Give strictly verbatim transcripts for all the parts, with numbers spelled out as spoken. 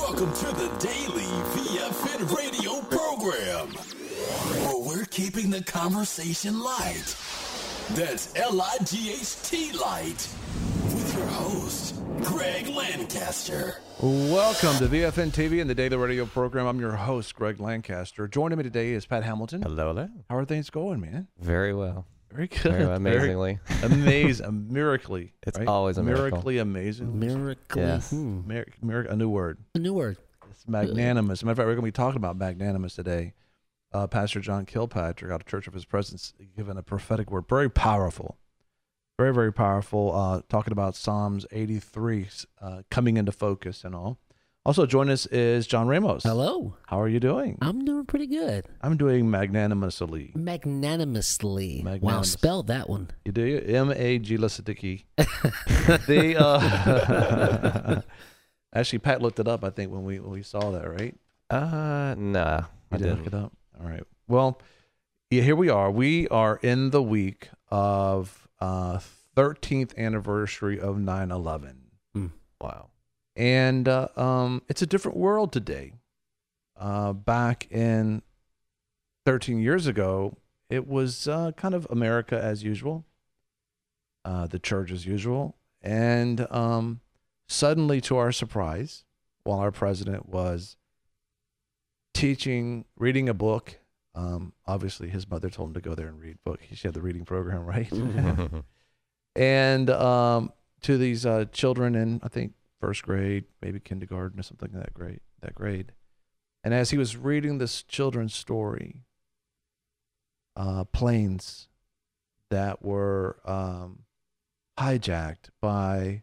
Welcome to the Daily V F N radio program, where we're keeping the conversation light. That's L I G H T light. With your host, Greg Lancaster. Welcome to V F N T V and the Daily Radio program. I'm your host, Greg Lancaster. Joining me today is Pat Hamilton. Hello, hello. How are things going, man? Very well. Very good. Very well, amazingly. Very amazing. Miraculously. It's right? always a miracle. Miraculously amazing. Miracle. Yes. Hmm. Mir- mir- a new word. A new word. It's magnanimous. As a matter of fact, we're going to be talking about magnanimous today. Uh, Pastor John Kilpatrick out of Church of His Presence given a prophetic word. Very powerful. Very, very powerful. Uh, talking about Psalms eighty-three uh, coming into focus and all. Also joining us is John Ramos. Hello. How are you doing? I'm doing pretty good. I'm doing magnanimously. Magnanimously. Wow, Magnanimous. spell that one. You do? M A G Lissadiki. The uh, actually, Pat looked it up. I think when we when we saw that, right? Uh, nah, I You did didn't. look it up. All right. Well, yeah, here we are. We are in the week of uh, thirteenth anniversary of nine eleven. Wow. And uh, um, it's a different world today. Uh, back in thirteen years ago, it was uh, kind of America as usual, uh, the church as usual. And um, suddenly, to our surprise, while our president was teaching, reading a book, um, obviously his mother told him to go there and read book. She had the reading program, right? and um, to these uh, children in, I think, first grade, maybe kindergarten or something like that grade, that grade. And as he was reading this children's story, uh, planes that were um, hijacked by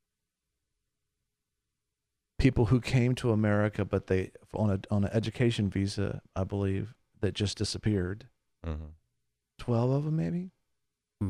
people who came to America, but they on a on an education visa, I believe, that just disappeared. Mhm. Twelve of them, maybe. Hmm.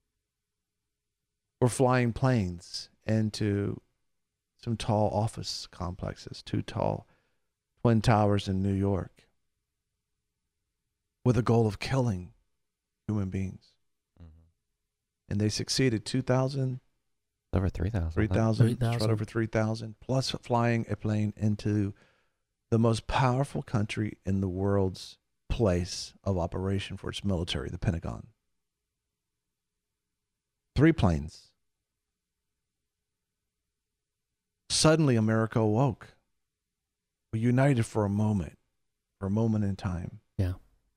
Were flying planes into some tall office complexes, two tall twin towers in New York, with a goal of killing human beings. Mhm. And they succeeded. two thousand, Over three thousand. three thousand, three thousand. right over three thousand, plus flying a plane into the most powerful country in the world's place of operation for its military, the Pentagon. Three planes. Suddenly, America awoke. We united for a moment, for a moment in time. Yeah.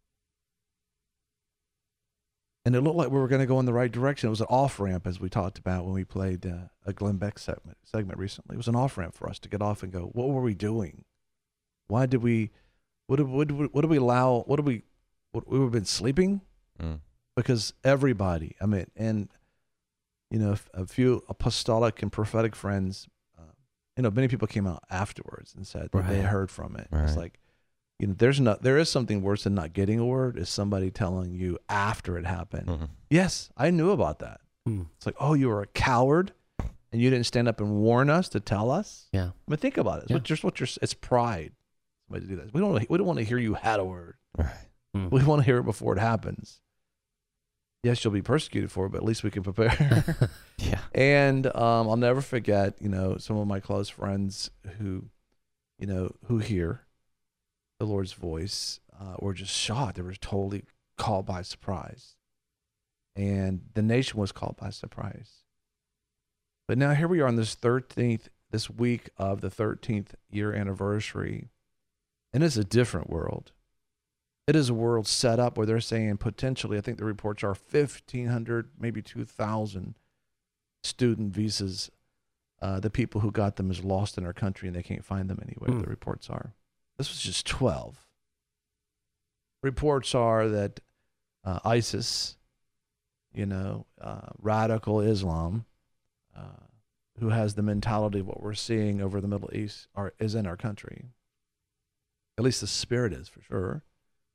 And it looked like we were going to go in the right direction. It was an off-ramp, as we talked about when we played uh, a Glenn Beck segment, segment recently. It was an off-ramp for us to get off and go, what were we doing? Why did we, what did, what did, we- what did we allow, what did we, what, we have been sleeping? Mm. Because everybody, I mean, and, you know, a few apostolic and prophetic friends, you know, many people came out afterwards and said that they Right. heard from it. Right. It's like, you know, there's not, there is something worse than not getting a word is somebody telling you after it happened. Mhm. Yes, I knew about that. Hmm. It's like, oh, you were a coward and you didn't stand up and warn us to tell us. Yeah. I mean, think about it. It's Yeah. what you're, what you're, it's pride. Somebody to do that. We don't, we don't want to hear you had a word. Right. Hmm. We want to hear it before it happens. Yes, you'll be persecuted for it, but at least we can prepare. Yeah. And um, I'll never forget, you know, some of my close friends who, you know, who hear the Lord's voice uh, were just shocked. They were totally caught by surprise. And the nation was caught by surprise. But now here we are on this thirteenth, this week of the thirteenth year anniversary. And it's a different world. It is a world set up where they're saying potentially, I think the reports are fifteen hundred, maybe two thousand student visas. Uh, the people who got them is lost in our country and they can't find them anywhere, Hmm. the reports are. This was just twelve. Reports are that uh, ISIS, you know, uh, radical Islam, uh, who has the mentality of what we're seeing over the Middle East, are, is in our country. At least the spirit is, for sure.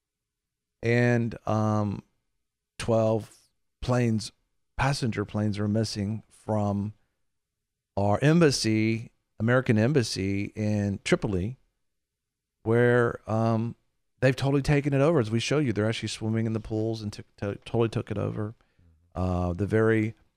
And um, twelve planes, passenger planes, are missing from our embassy, American embassy in Tripoli, where um, they've totally taken it over. As we show you, they're actually swimming in the pools and took, to, totally took it over. Uh, the very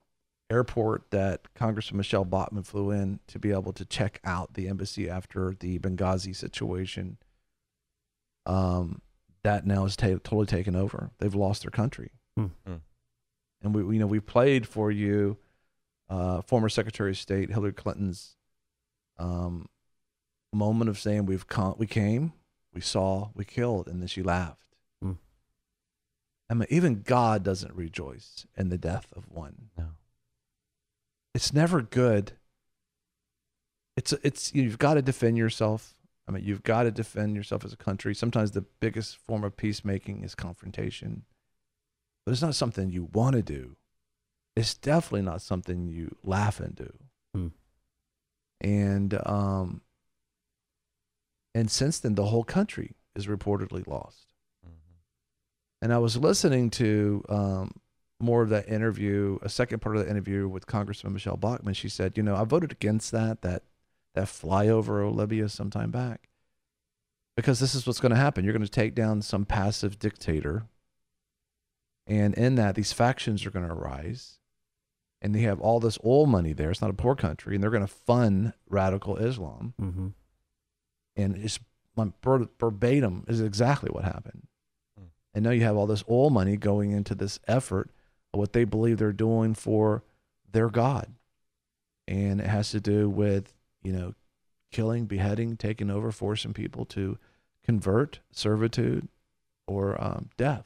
airport that Congressman Michelle Bachmann flew in to be able to check out the embassy after the Benghazi situation. Um, that now is ta- totally taken over. They've lost their country. Hmm. Hmm. And we, you know, we played for you, uh, former Secretary of State Hillary Clinton's um, moment of saying we've come, we came, we saw, we killed, and then she laughed. Hmm. I mean, even God doesn't rejoice in the death of one. No. It's never good. It's it's you've got to defend yourself. I mean, you've got to defend yourself as a country. Sometimes the biggest form of peacemaking is confrontation, but it's not something you want to do. It's definitely not something you laugh and do. Hmm. And um, and since then, the whole country is reportedly lost. Mhm. And I was listening to um, more of that interview, a second part of the interview with Congressman Michelle Bachmann. She said, you know, I voted against that, that, that flyover of Libya some time back, because this is what's going to happen. You're going to take down some passive dictator. And in that, these factions are going to arise. And they have all this oil money there. It's not a poor country. And they're going to fund radical Islam. Mm-hmm. And it's verbatim is exactly what happened. Hmm. And now you have all this oil money going into this effort of what they believe they're doing for their God. And it has to do with, you know, killing, beheading, taking over, forcing people to convert, servitude, or um, death.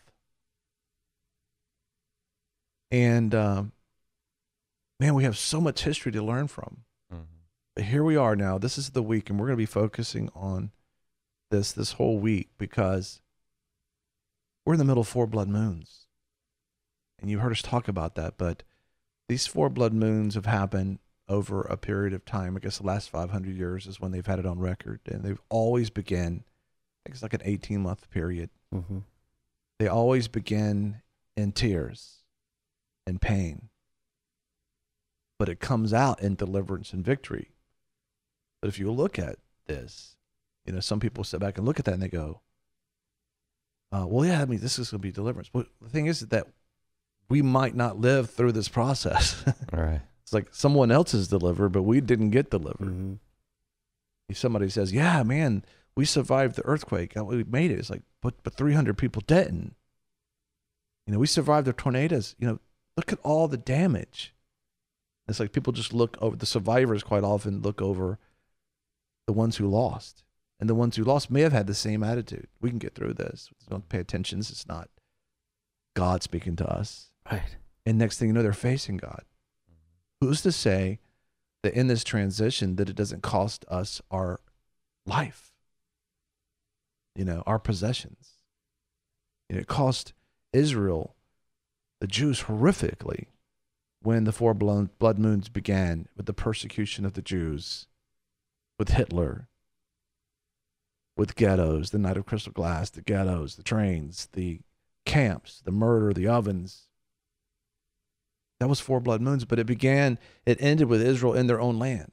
And, um, man, we have so much history to learn from. Mhm. But here we are now. This is the week, and we're going to be focusing on this this whole week because we're in the middle of four blood moons. And you heard us talk about that, but these four blood moons have happened over a period of time. I guess the last five hundred years is when they've had it on record, and they've always begin, I think it's like an eighteen-month period. Mm-hmm. They always begin in tears and pain, but it comes out in deliverance and victory. But if you look at this, you know, some people sit back and look at that and they go, uh, well, yeah, I mean, this is going to be deliverance. But the thing is that we might not live through this process. All right. It's like someone else is delivered, but we didn't get delivered. Mm-hmm. If somebody says, yeah, man, we survived the earthquake. We made it. It's like, but, but three hundred people didn't. You know, we survived the tornadoes. You know, look at all the damage. It's like people just look over, the survivors quite often look over the ones who lost. And the ones who lost may have had the same attitude. We can get through this. Don't pay attention. This is not God speaking to us. Right. And next thing you know, they're facing God. Who's to say that in this transition that it doesn't cost us our life? You know, our possessions. You know, it cost Israel, the Jews, horrifically when the four blood moons began with the persecution of the Jews, with Hitler, with ghettos, the night of crystal glass, the ghettos, the trains, the camps, the murder, the ovens. That was four blood moons, but it began, it ended with Israel in their own land.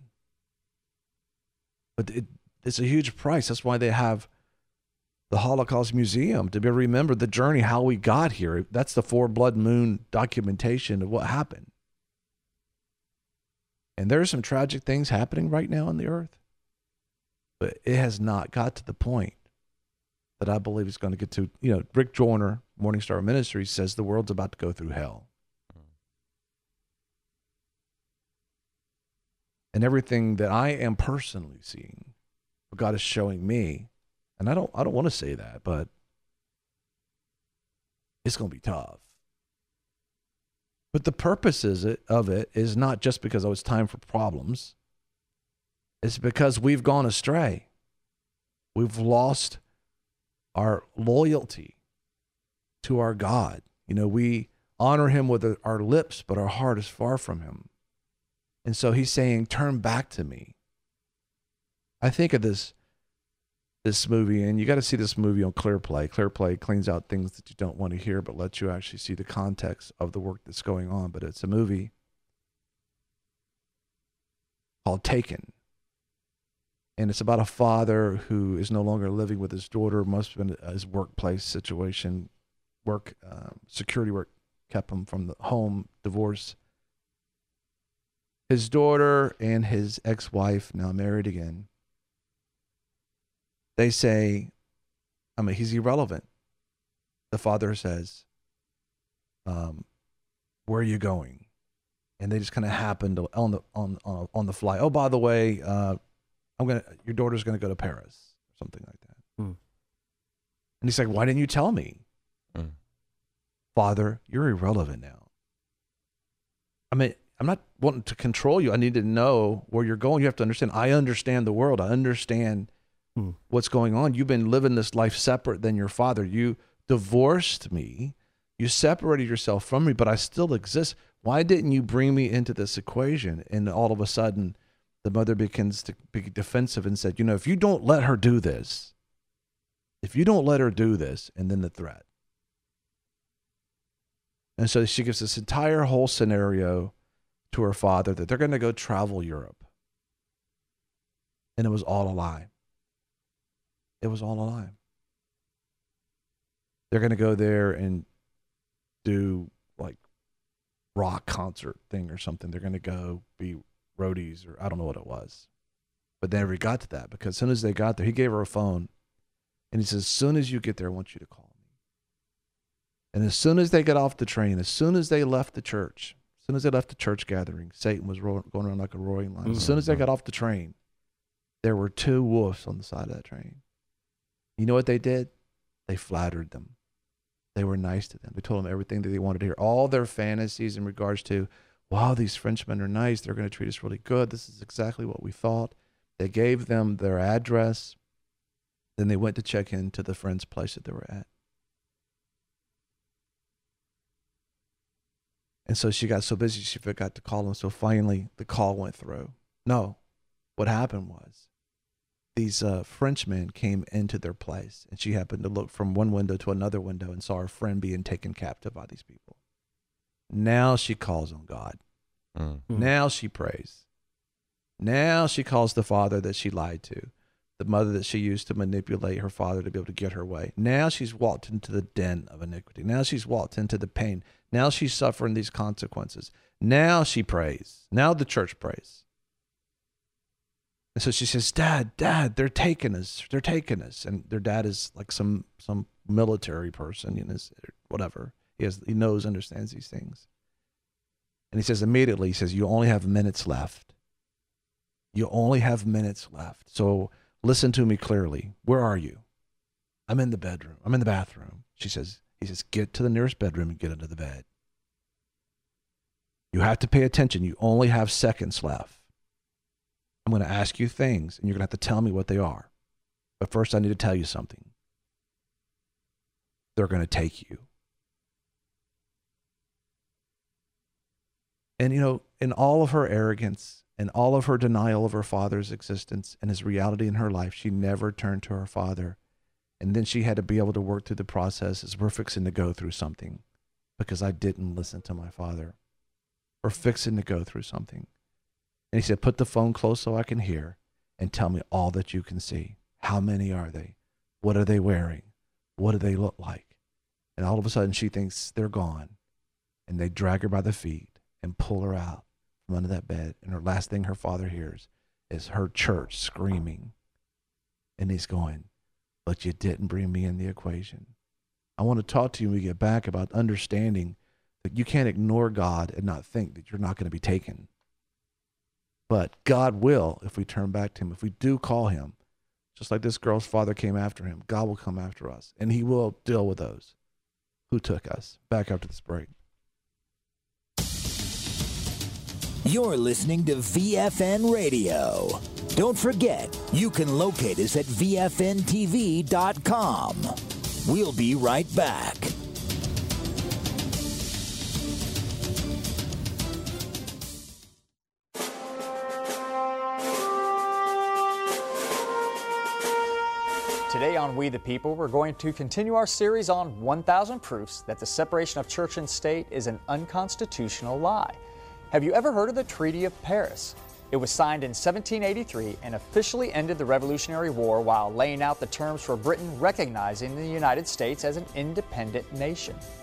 But it, it's a huge price. That's why they have the Holocaust Museum, to be able to remember the journey, how we got here. That's the four blood moon documentation of what happened. And there are some tragic things happening right now on the earth, but it has not got to the point that I believe it's going to get to. You know, Rick Joyner, Morning Star Ministries, says the world's about to go through hell. And everything that I am personally seeing, what God is showing me, and I don't I don't want to say that, but it's going to be tough. But the purpose is it, of it is not just because, oh, it's time for problems. It's because we've gone astray. We've lost our loyalty to our God. You know, we honor him with our lips, but our heart is far from him. And so he's saying, turn back to me. I think of this this movie, and you got to see this movie on ClearPlay. ClearPlay cleans out things that you don't want to hear, but lets you actually see the context of the work that's going on. But it's a movie called Taken. And it's about a father who is no longer living with his daughter. Must have been his workplace situation. Work, um, security work kept him from the home, divorce. His daughter and his ex-wife, now married again, they say, I mean, he's irrelevant. The father says, um, where are you going? And they just kind of happen to, on the on, on on the fly, oh, by the way, uh, I'm gonna, your daughter's gonna go to Paris, or something like that. Hmm. And he's like, why didn't you tell me? Mm. Father, you're irrelevant now. I mean, I'm not wanting to control you. I need to know where you're going. You have to understand. I understand the world. I understand Hmm. what's going on. You've been living this life separate than your father. You divorced me. You separated yourself from me, but I still exist. Why didn't you bring me into this equation? And all of a sudden, the mother begins to be defensive and said, you know, if you don't let her do this, if you don't let her do this, and then the threat. And so she gives this entire whole scenario to her father that they're going to go travel Europe. And it was all a lie. It was all a lie. They're going to go there and do like rock concert thing or something. They're going to go be roadies or I don't know what it was. But they never got to that because as soon as they got there, he gave her a phone and he says, as soon as you get there, I want you to call me. And as soon as they got off the train, as soon as they left the church, as soon as they left the church gathering, Satan was ro- going around like a roaring lion. Mm-hmm. As soon as they got off the train, there were two wolves on the side of that train. You know what they did? They flattered them. They were nice to them. They told them everything that they wanted to hear. All their fantasies in regards to, wow, these Frenchmen are nice. They're going to treat us really good. This is exactly what we thought. They gave them their address. Then they went to check into the friend's place that they were at. And so she got so busy, she forgot to call them. So finally, the call went through. No, what happened was these uh, Frenchmen came into their place, and she happened to look from one window to another window and saw her friend being taken captive by these people. Now she calls on God. Mm. Hmm. Now she prays. Now she calls the father that she lied to, the mother that she used to manipulate her father to be able to get her way. Now she's walked into the den of iniquity. Now she's walked into the pain. Now she's suffering these consequences. Now she prays. Now the church prays. And so she says, Dad, Dad, they're taking us. They're taking us. And their dad is like some some military person, you know, whatever. He has, he knows, understands these things. And he says immediately, he says, you only have minutes left. You only have minutes left. So listen to me clearly. Where are you? I'm in the bedroom. I'm in the bathroom. She says, he says, get to the nearest bedroom and get into the bed. You have to pay attention. You only have seconds left. I'm going to ask you things, and you're going to have to tell me what they are. But first, I need to tell you something. They're going to take you. And, you know, in all of her arrogance and all of her denial of her father's existence and his reality in her life, she never turned to her father. And then she had to be able to work through the process as we're fixing to go through something because I didn't listen to my father. We're fixing to go through something. And he said, put the phone close so I can hear and tell me all that you can see. How many are they? What are they wearing? What do they look like? And all of a sudden she thinks they're gone. And they drag her by the feet and pull her out from under that bed. And her last thing her father hears is her church screaming. And he's going, but you didn't bring me in the equation. I want to talk to you when we get back about understanding that you can't ignore God and not think that you're not going to be taken. But God will if we turn back to him. If we do call him, just like this girl's father came after him, God will come after us. And he will deal with those who took us. Back after this break. You're listening to V F N Radio. Don't forget, you can locate us at V F N T V dot com. We'll be right back. Today on We the People, we're going to continue our series on one thousand Proofs that the separation of church and state is an unconstitutional lie. Have you ever heard of the Treaty of Paris? It was signed in seventeen eighty-three and officially ended the Revolutionary War while laying out the terms for Britain recognizing the United States as an independent nation.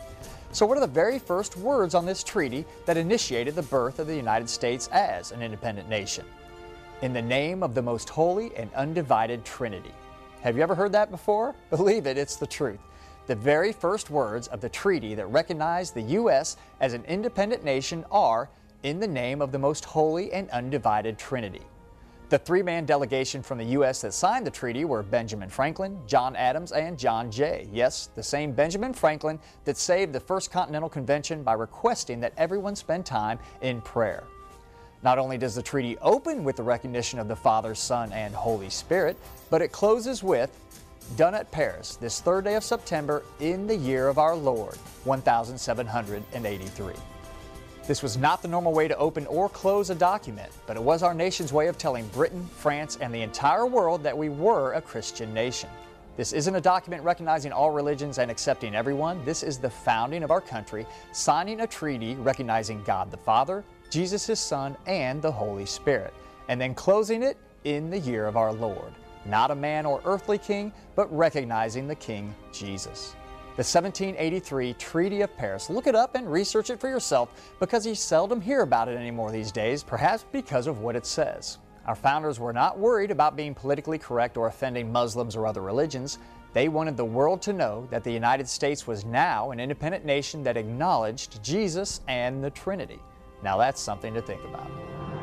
So what are the very first words on this treaty that initiated the birth of the United States as an independent nation? In the name of the most holy and undivided Trinity. Have you ever heard that before? Believe it, it's the truth. The very first words of the treaty that recognize the U S as an independent nation are, in the name of the most holy and undivided Trinity. The three-man delegation from the U S that signed the treaty were Benjamin Franklin, John Adams, and John Jay. Yes, the same Benjamin Franklin that saved the First Continental Convention by requesting that everyone spend time in prayer. Not only does the treaty open with the recognition of the Father, Son, and Holy Spirit, but it closes with, done at Paris, this third day of September in the year of our Lord, one thousand seven hundred eighty-three. This was not the normal way to open or close a document, but it was our nation's way of telling Britain, France, and the entire world that we were a Christian nation. This isn't a document recognizing all religions and accepting everyone. This is the founding of our country, signing a treaty recognizing God the Father, Jesus his Son, and the Holy Spirit, and then closing it in the year of our Lord. Not a man or earthly king, but recognizing the King Jesus. The seventeen eighty-three Treaty of Paris. Look it up and research it for yourself, because you seldom hear about it anymore these days, perhaps because of what it says. Our founders were not worried about being politically correct or offending Muslims or other religions. They wanted the world to know that the United States was now an independent nation that acknowledged Jesus and the Trinity. Now that's something to think about.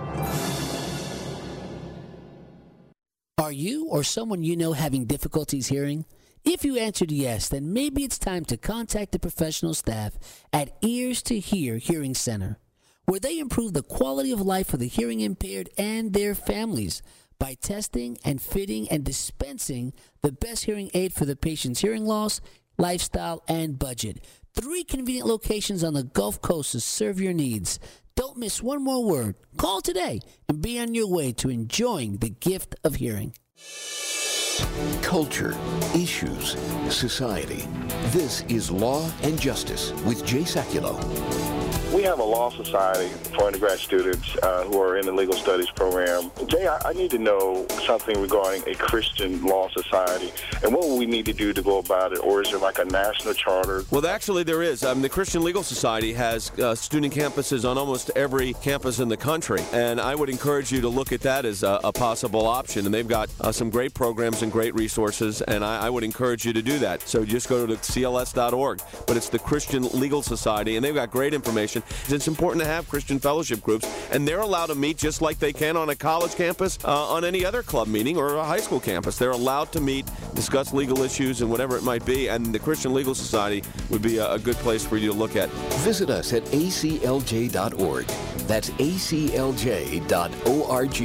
Are you or someone you know having difficulties hearing? If you answered yes, then maybe it's time to contact the professional staff at Ears to Hear Hearing Center, where they improve the quality of life for the hearing impaired and their families by testing and fitting and dispensing the best hearing aid for the patient's hearing loss, lifestyle, and budget. Three convenient locations on the Gulf Coast to serve your needs. Don't miss one more word. Call today and be on your way to enjoying the gift of hearing. Culture, issues, society. This is Law and Justice with Jay Sekulow. We have a law society for undergrad students uh, who are in the legal studies program. Jay, I, I need to know something regarding a Christian law society, and what will we need to do to go about it, or is there like a national charter? Well, actually there is. Um, the Christian Legal Society has uh, student campuses on almost every campus in the country, and I would encourage you to look at that as a, a possible option, and they've got uh, some great programs and great resources, and I, I would encourage you to do that. So just go to C L S dot org, but it's the Christian Legal Society, and they've got great information. It's important to have Christian fellowship groups, and they're allowed to meet just like they can on a college campus, uh, on any other club meeting or a high school campus. They're allowed to meet, discuss legal issues and whatever it might be, and the Christian Legal Society would be a, a good place for you to look at. Visit us at A C L J dot org. That's A C L J dot org.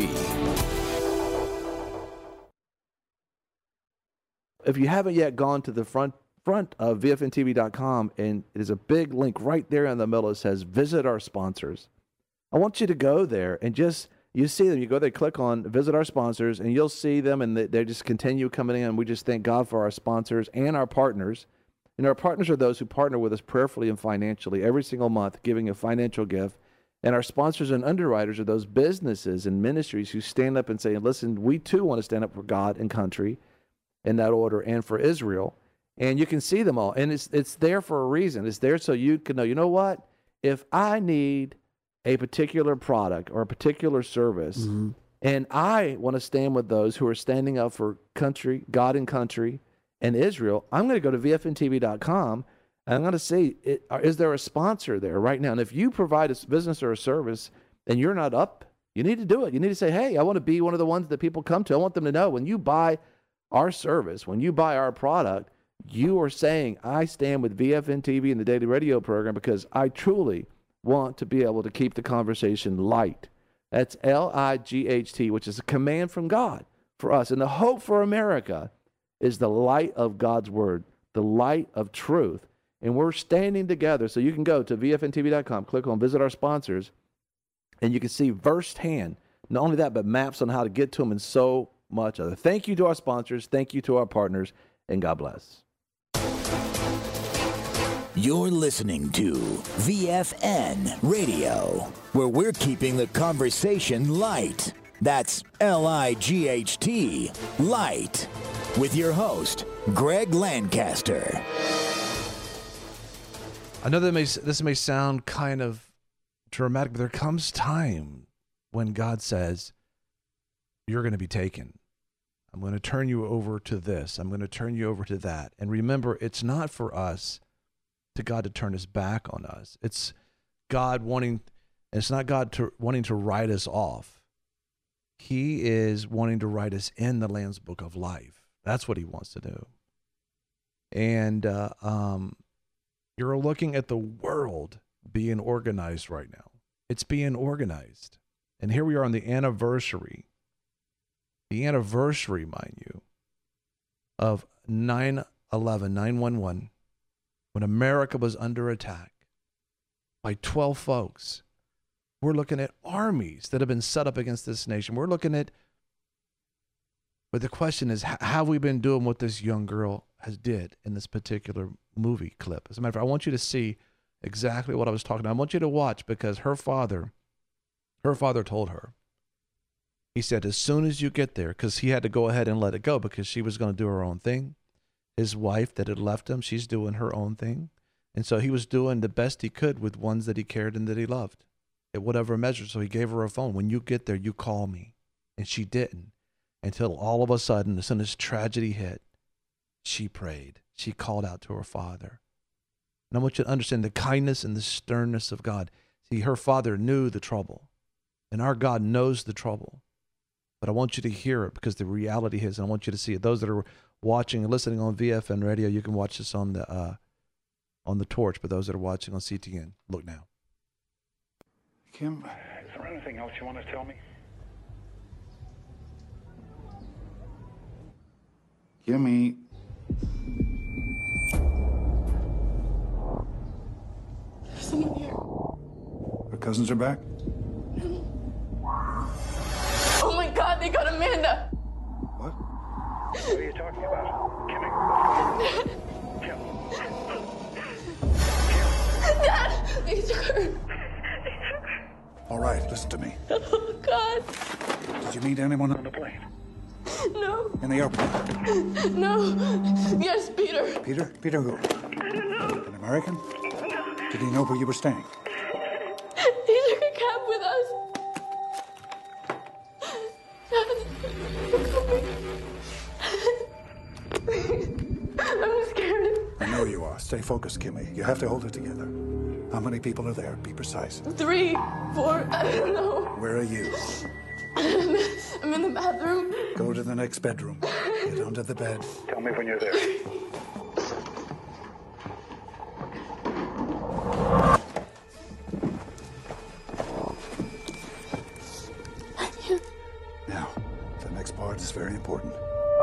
If you haven't yet gone to the front front of V F N T V dot com, and there's a big link right there in the middle that says visit our sponsors. I want you to go there and just, you see them, you go there, click on visit our sponsors, and you'll see them, and they, they just continue coming in. We just thank God for our sponsors and our partners. And our partners are those who partner with us prayerfully and financially every single month, giving a financial gift. And our sponsors and underwriters are those businesses and ministries who stand up and say, listen, we too want to stand up for God and country in that order, and for Israel. And you can see them all. And it's it's there for a reason. It's there so you can know, you know what? If I need a particular product or a particular service, mm-hmm. and I want to stand with those who are standing up for country, God and country, and Israel, I'm going to go to V F N T V dot com, and I'm going to see, it, is there a sponsor there right now? And if you provide a business or a service and you're not up, you need to do it. You need to say, hey, I want to be one of the ones that people come to. I want them to know when you buy our service, when you buy our product, you are saying, I stand with V F N T V and the Daily Radio program because I truly want to be able to keep the conversation light. That's L I G H T, which is a command from God for us. And the hope for America is the light of God's word, the light of truth. And we're standing together. So you can go to V F N T V dot com, click on visit our sponsors, and you can see firsthand, not only that, but maps on how to get to them and so much other. Thank you to our sponsors. Thank you to our partners. And God bless. You're listening to V F N Radio, where we're keeping the conversation light. That's L I G H T, light, with your host, Greg Lancaster. I know that may, this may sound kind of dramatic, but there comes time when God says, you're going to be taken. I'm going to turn you over to this. I'm going to turn you over to that. And remember, it's not for us to God to turn his back on us. It's God wanting, it's not God to, wanting to write us off. He is wanting to write us in the Lamb's Book of Life. That's what he wants to do. And uh, um, you're looking at the world being organized right now. It's being organized. And here we are on the anniversary, the anniversary, mind you, of nine eleven, nine one one, when America was under attack by twelve folks. We're looking at armies that have been set up against this nation. We're looking at, but the question is, have we been doing what this young girl has did in this particular movie clip? As a matter of fact, I want you to see exactly what I was talking about. I want you to watch, because her father, her father told her, he said, as soon as you get there, because he had to go ahead and let it go because she was going to do her own thing. His wife that had left him, she's doing her own thing. And so he was doing the best he could with ones that he cared and that he loved at whatever measure. So he gave her a phone. When you get there, you call me. And she didn't, until all of a sudden, as soon as tragedy hit, she prayed. She called out to her father. And I want you to understand the kindness and the sternness of God. See, her father knew the trouble, and our God knows the trouble. But I want you to hear it, because the reality is, and I want you to see it. Those that are watching and listening on V F N radio, you can watch this on the uh, on the Torch. But those that are watching on C T N, look now. Kim, is there anything else you want to tell me? Kimmy. There's someone here. Her cousins are back? Oh my God, they got Amanda. What? What are you talking about? Kimmy, Kim. Kim. Dad, they took her. All right, listen to me. Oh God. Did you meet anyone on the plane? No. In the airport? No. Yes, Peter. Peter? Peter who? I don't know. An American? Did he know where you were staying? He took a cab with us. I'm scared. I know you are. Stay focused, Kimmy. You have to hold it together. How many people are there? Be precise. Three, four, I don't know. Where are you? I'm in the bathroom. Go to the next bedroom. Get under the bed. Tell me when you're there. Now, the next part is very important.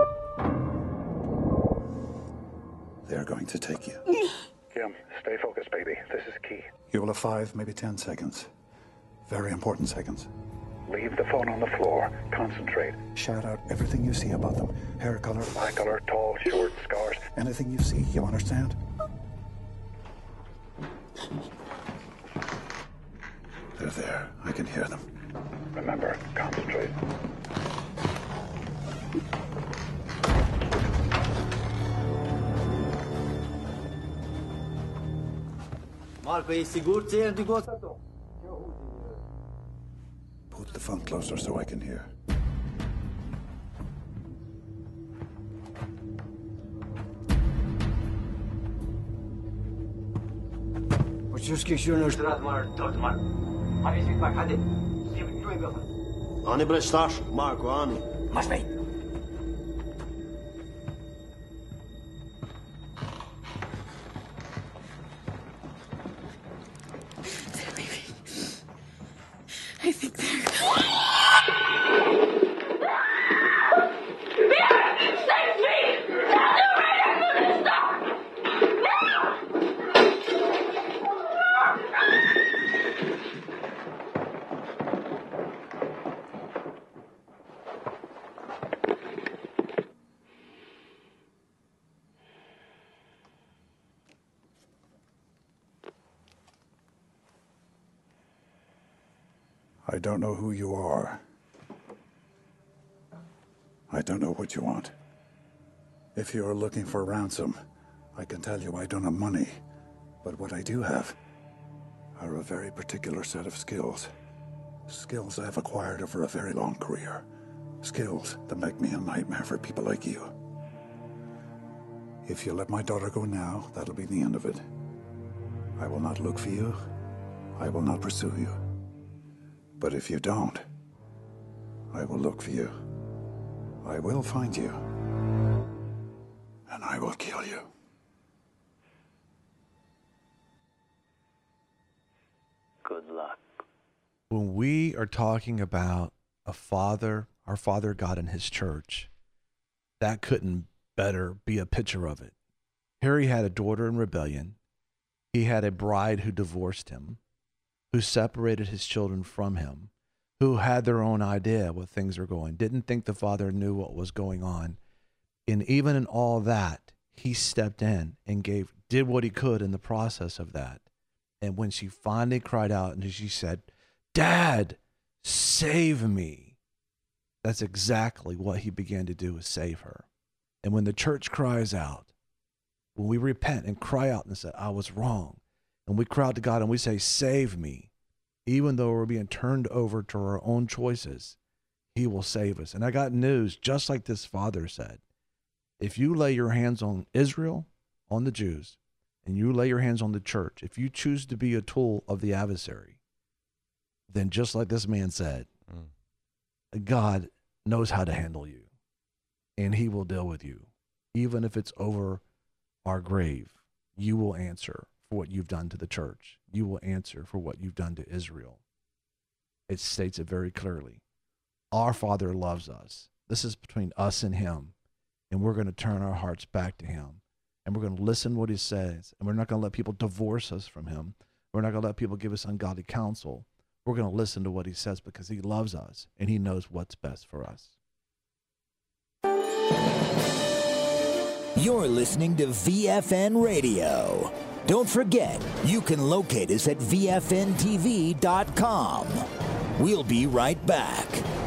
They're going to take you. Kim, stay focused, baby. This is key. You will have five, maybe ten seconds. Very important seconds. Leave the phone on the floor. Concentrate. Shout out everything you see about them. Hair color, eye color, tall, short, scars. Anything you see, you understand? They're there. I can hear them. Remember, concentrate. Marco, e sigur ți ești negociat? Put the phone closer so I can hear. Почувствуй, что нужно рад мар, тот мар. А если так, ходи. Сим, что это? Ani bre staš, Marko, ani. Маш бей. I think they're... I don't know who you are. I don't know what you want. If you're looking for ransom, I can tell you I don't have money. But what I do have are a very particular set of skills. Skills I've acquired over a very long career. Skills that make me a nightmare for people like you. If you let my daughter go now, that'll be the end of it. I will not look for you. I will not pursue you. But if you don't, I will look for you. I will find you. And I will kill you. Good luck. When we are talking about a father, our Father God and his church, that couldn't better be a picture of it. Here he had a daughter in rebellion. He had a bride who divorced him, who separated his children from him, who had their own idea what things were going, didn't think the father knew what was going on. And even in all that, he stepped in and gave, did what he could in the process of that. And when she finally cried out and she said, "Dad, save me," that's exactly what he began to do, is save her. And when the church cries out, when we repent and cry out and say, "I was wrong," and we cry out to God and we say, "Save me," even though we're being turned over to our own choices, he will save us. And I got news, just like this father said, if you lay your hands on Israel, on the Jews, and you lay your hands on the church, if you choose to be a tool of the adversary, then just like this man said, mm. God knows how to handle you, and he will deal with you. Even if it's over our grave, you will answer for what you've done to the church. You will answer for what you've done to Israel. It states it very clearly. Our Father loves us. This is between us and him, and we're going to turn our hearts back to him, and we're going to listen to what he says, and we're not going to let people divorce us from him. We're not going to let people give us ungodly counsel. We're going to listen to what he says because he loves us, and he knows what's best for us. You're listening to V F N Radio. Don't forget, you can locate us at V F N T V dot com. We'll be right back.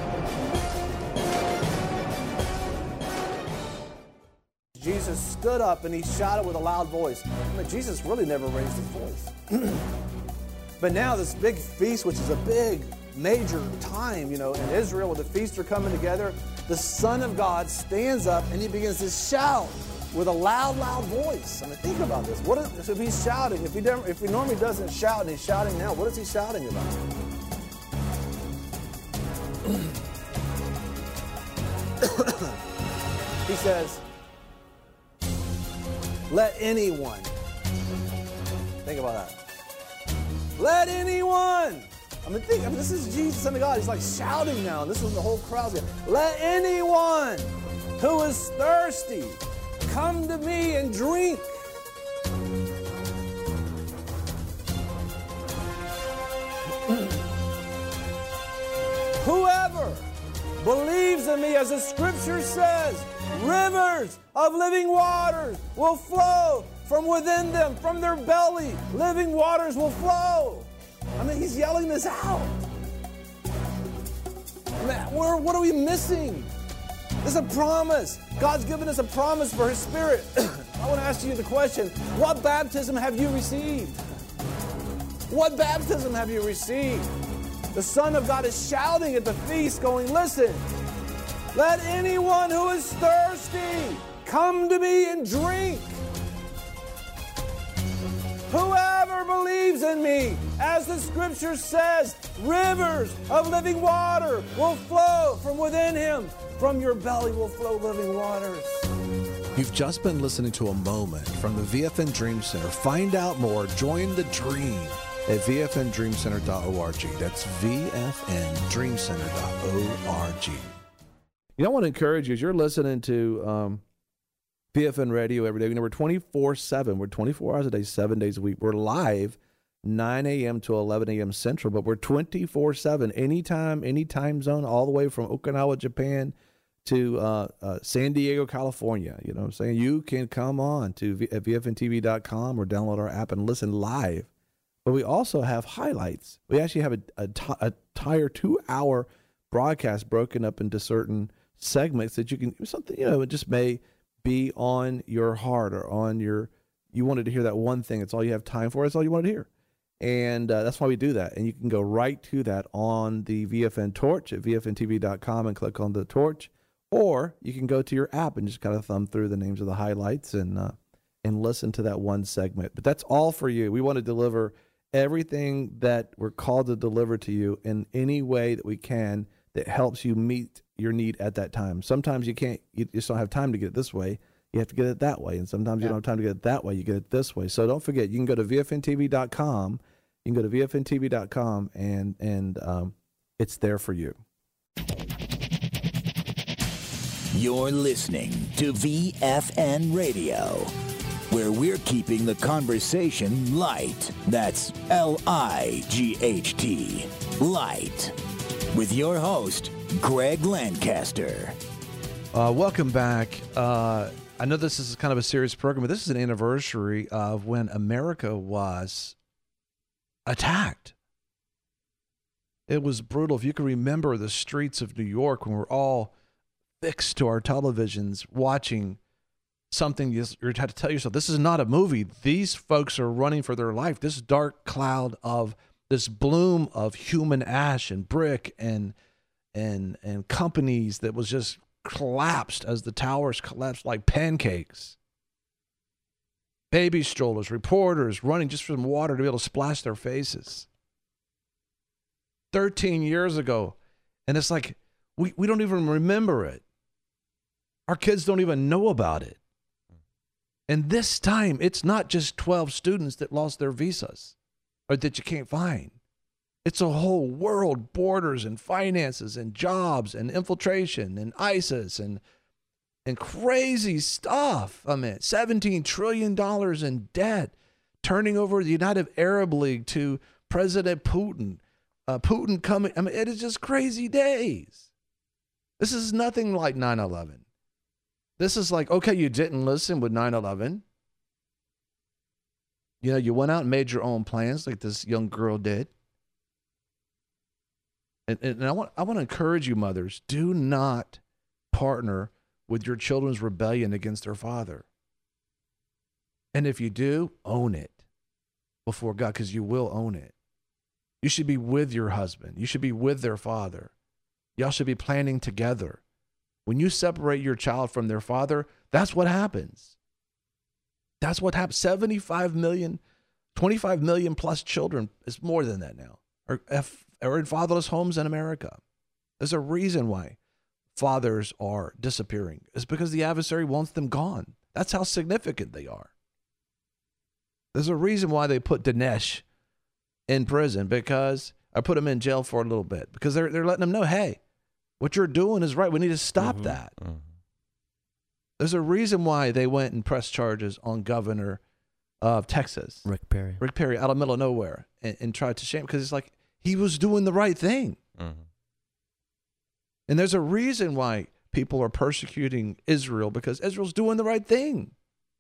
Jesus stood up and he shouted with a loud voice. I mean, Jesus really never raised his voice. But now this big feast, which is a big, major time, you know, in Israel, where the feasts are coming together, the Son of God stands up and he begins to shout with a loud, loud voice. I mean, think about this. What is, if he's shouting? If he, never, if he normally doesn't shout and he's shouting now, what is he shouting about? He says, let anyone, think about that. Let anyone, I mean, think, I mean, this is Jesus, Son of God. He's like shouting now. This is the whole crowd. Let anyone who is thirsty come to me and drink. Whoever believes in me, as the scripture says, rivers of living waters will flow from within them, from their belly. Living waters will flow. I mean, he's yelling this out. I mean, we're, what are we missing? This is a promise. God's given us a promise for his Spirit. I want to ask you the question, what baptism have you received? What baptism have you received? The Son of God is shouting at the feast, going, listen, let anyone who is thirsty come to me and drink. Whoever believes in me, as the scripture says, rivers of living water will flow from within him. From your belly will flow living waters. You've just been listening to a moment from the V F N Dream Center. Find out more. Join the dream at v f n dream center dot org. That's v f n dream center dot org. You know, I want to encourage you, as you're listening to um, V F N Radio every day, you know, we're twenty-four seven. We're twenty-four hours a day, seven days a week. We're live nine a.m. to eleven a.m. Central, but we're twenty-four seven, anytime, any time zone, all the way from Okinawa, Japan, to uh, uh, San Diego, California. You know what I'm saying? You can come on to v- at v f n t v dot com or download our app and listen live. But we also have highlights. We actually have a, a, t- a entire two-hour broadcast broken up into certain segments that you can, something, you know, it just may be on your heart or on your you wanted to hear that one thing. It's all you have time for. That's all you wanted to hear. And uh, that's why we do that. And you can go right to that on the V F N Torch at V F N T V dot com and click on the torch. Or you can go to your app and just kind of thumb through the names of the highlights and uh, and listen to that one segment. But that's all for you. We want to deliver everything that we're called to deliver to you in any way that we can that helps you meet your need at that time. Sometimes you can't, you just don't have time to get it this way. You have to get it that way. And sometimes yeah. you don't have time to get it that way. You get it this way. So don't forget, you can go to V F N T V dot com. You can go to V F N T V dot com and, and um, it's there for you. You're listening to V F N Radio, where we're keeping the conversation light. That's L I G H T, light. With your host, Greg Lancaster. Uh, welcome back. Uh, I know this is kind of a serious program, but this is an anniversary of when America was attacked. It was brutal. If you can remember the streets of New York when we're all fixed to our televisions watching something, you had to tell yourself, this is not a movie. These folks are running for their life. This dark cloud of this bloom of human ash and brick and and and companies that was just collapsed as the towers collapsed like pancakes. Baby strollers, reporters running just for some water to be able to splash their faces. thirteen years ago. And it's like, we, we don't even remember it. Our kids don't even know about it. And this time, it's not just twelve students that lost their visas or that you can't find. It's a whole world, borders and finances and jobs and infiltration and ISIS and and crazy stuff. I mean, seventeen trillion dollars in debt, turning over the United Arab League to President Putin. Uh, Putin coming. I mean, it is just crazy days. This is nothing like nine eleven. This is like, okay, you didn't listen with nine eleven. You know, you went out and made your own plans like this young girl did. And, and I want I want to encourage you, mothers, do not partner with your children's rebellion against their father. And if you do, own it before God, because you will own it. You should be with your husband. You should be with their father. Y'all should be planning together. When you separate your child from their father, that's what happens. That's what happens. seventy-five million, twenty-five million plus children, it's more than that now, are, are in fatherless homes in America. There's a reason why fathers are disappearing. It's because the adversary wants them gone. That's how significant they are. There's a reason why they put Dinesh in prison, because I put him in jail for a little bit, because they're they're letting them know, hey, what you're doing is right. We need to stop mm-hmm. that. Mm-hmm. There's a reason why they went and pressed charges on Governor of Texas, Rick Perry. Rick Perry, out of the middle of nowhere, and, and tried to shame, because it's like he was doing the right thing. Mm-hmm. And there's a reason why people are persecuting Israel, because Israel's doing the right thing.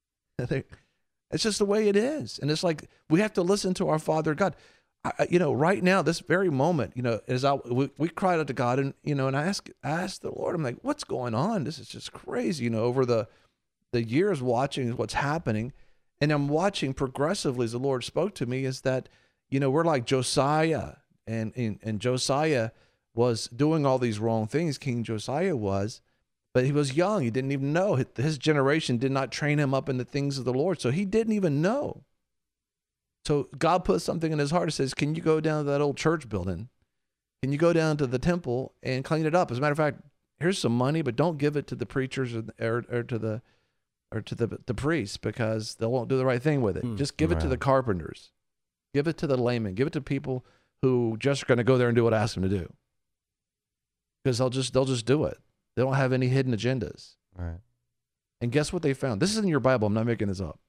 It's just the way it is. And it's like, we have to listen to our Father God. I, you know, right now, this very moment, you know, as I, we, we cried out to God, and, you know, and I asked, I asked the Lord, I'm like, what's going on? This is just crazy. You know, over the, the years watching what's happening, and I'm watching progressively as the Lord spoke to me, is that, you know, we're like Josiah, and, and, and Josiah was doing all these wrong things. King Josiah was, but he was young. He didn't even know. His generation did not train him up in the things of the Lord. So he didn't even know. So God put something in his heart. It says, can you go down to that old church building? Can you go down to the temple and clean it up? As a matter of fact, here's some money, but don't give it to the preachers or, or, or to the or to the, the priests, because they won't do the right thing with it. Mm, just give right. it to the carpenters. Give it to the laymen. Give it to people who just are going to go there and do what I ask them to do. Because they'll just they'll just do it. They don't have any hidden agendas. Right. And guess what they found? This is in your Bible. I'm not making this up.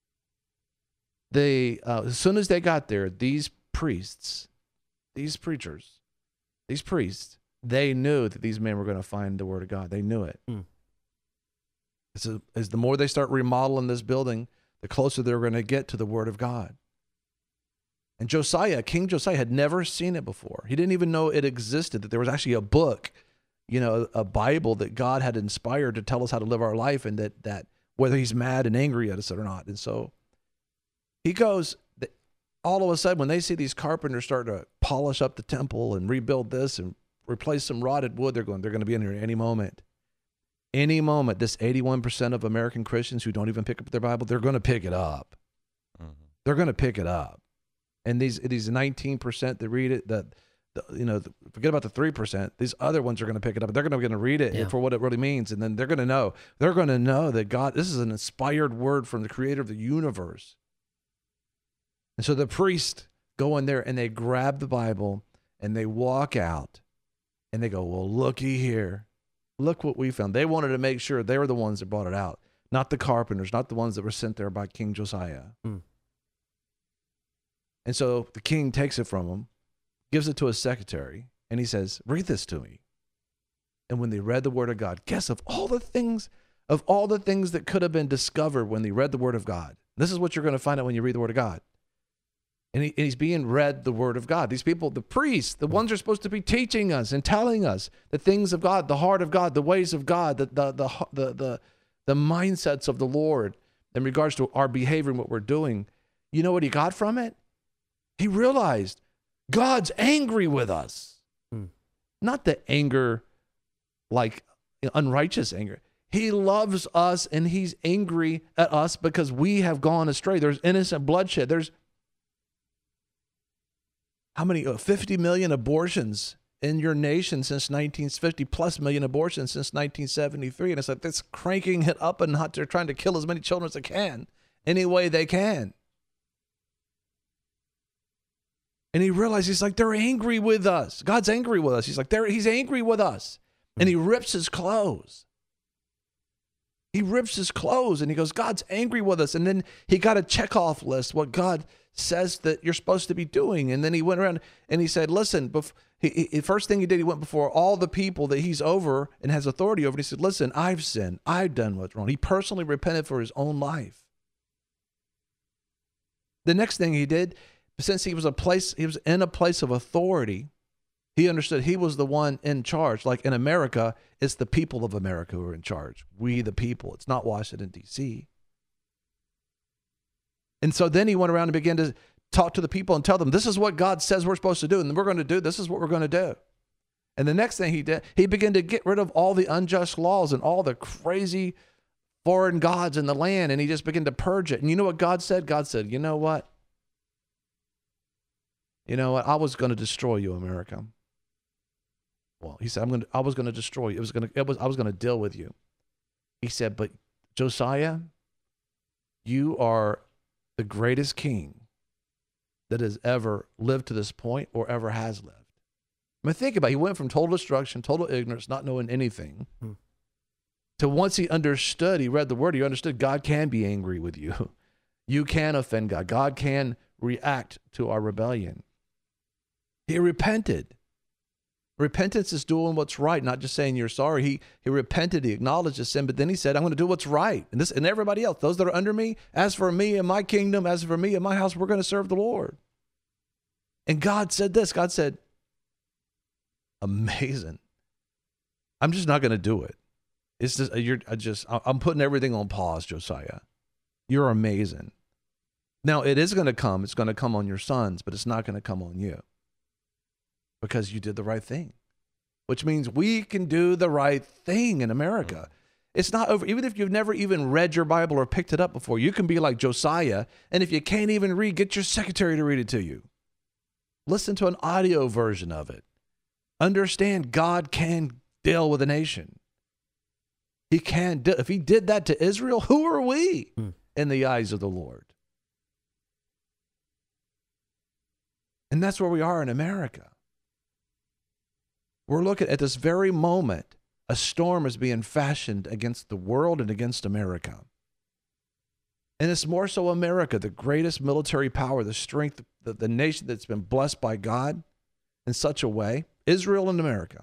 They, uh, as soon as they got there, these priests, these preachers, these priests, they knew that these men were going to find the word of God. They knew it. Mm. So as the more they start remodeling this building, the closer they're going to get to the word of God. And Josiah, King Josiah, had never seen it before. He didn't even know it existed, that there was actually a book, you know, a Bible that God had inspired to tell us how to live our life, and that that whether he's mad and angry at us or not. And so He goes, all of a sudden, when they see these carpenters start to polish up the temple and rebuild this and replace some rotted wood, they're going, they're going to be in here any moment. Any moment, this eighty-one percent of American Christians who don't even pick up their Bible, they're going to pick it up. Mm-hmm. They're going to pick it up. And these these nineteen percent that read it, that the, you know, the, forget about the three percent. These other ones are going to pick it up. They're going to, going to read it yeah. for what it really means. And then they're going to know. They're going to know that God, this is an inspired word from the creator of the universe. And so the priests go in there and they grab the Bible and they walk out and they go, well, looky here. Look what we found. They wanted to make sure they were the ones that brought it out, not the carpenters, not the ones that were sent there by King Josiah. Hmm. And so the king takes it from him, gives it to his secretary, and he says, read this to me. And when they read the word of God, guess of all the things, of all the things that could have been discovered when they read the word of God, this is what you're going to find out when you read the word of God. And, he, and he's being read the word of God. These people, the priests, the ones who are supposed to be teaching us and telling us the things of God, the heart of God, the ways of God, the the the the the, the mindsets of the Lord in regards to our behavior and what we're doing. You know what he got from it? He realized God's angry with us. Hmm. Not the anger like unrighteous anger. He loves us and he's angry at us because we have gone astray. There's innocent bloodshed. There's how many? Uh, fifty million abortions in your nation since nineteen fifty, plus million abortions since nineteen seventy-three. And it's like that's cranking it up and not. They're trying to kill as many children as they can, any way they can. And he realized, he's like, they're angry with us. God's angry with us. He's like, they're, he's angry with us. And he rips his clothes. He rips his clothes and he goes, God's angry with us. And then he got a checkoff list, what God says that you're supposed to be doing. And then he went around and he said, listen, bef- he, he, first thing he did, he went before all the people that he's over and has authority over. And he said, listen, I've sinned. I've done what's wrong. He personally repented for his own life. The next thing he did, since he was a place, he was in a place of authority, he understood he was the one in charge. Like in America, it's the people of America who are in charge. We, the people. It's not Washington, D C And so then he went around and began to talk to the people and tell them, this is what God says we're supposed to do. And we're going to do, this is what we're going to do. And the next thing he did, he began to get rid of all the unjust laws and all the crazy foreign gods in the land. And he just began to purge it. And you know what God said? God said, you know what? You know what? I was going to destroy you, America. Well, he said, I'm going to, I was going to destroy you. It was going to, it was, I was going to deal with you. He said, but Josiah, you are the greatest king that has ever lived to this point or ever has lived. I mean, think about it. He went from total destruction, total ignorance, not knowing anything, hmm. to once he understood, he read the word, he understood God can be angry with you. You can offend God. God can react to our rebellion. He repented. Repentance is doing what's right, not just saying you're sorry. He he repented, he acknowledged his sin, but then he said, I'm going to do what's right. And this and everybody else, those that are under me, as for me and my kingdom, as for me and my house, we're going to serve the Lord. And God said this, God said, amazing. I'm just not going to do it. It's just, you're I just, I'm putting everything on pause, Josiah. You're amazing. Now it is going to come. It's going to come on your sons, but it's not going to come on you. Because you did the right thing, which means we can do the right thing in America. It's not over. Even if you've never even read your Bible or picked it up before, you can be like Josiah. And if you can't even read, get your secretary to read it to you. Listen to an audio version of it. Understand God can deal with a nation. He can. Do, if he did that to Israel, who are we hmm. in the eyes of the Lord? And that's where we are in America. We're looking at this very moment, a storm is being fashioned against the world and against America. And it's more so America, the greatest military power, the strength, the, the nation that's been blessed by God in such a way, Israel and America.